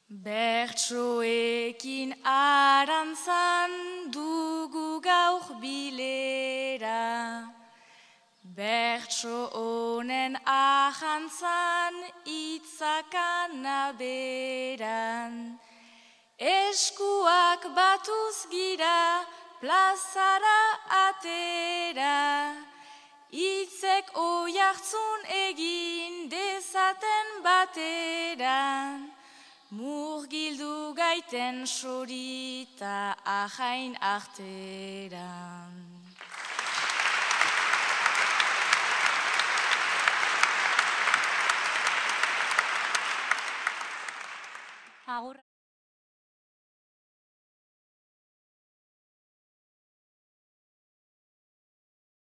Bertsoekin arantzan dugu gaur bilera, bertso honen ahantzan itzakan aberan. Eskuak batuz gira plazara atera, itzek oihartzun egin dezaten bateran. Murgildu gaiten sorita ahain arteran.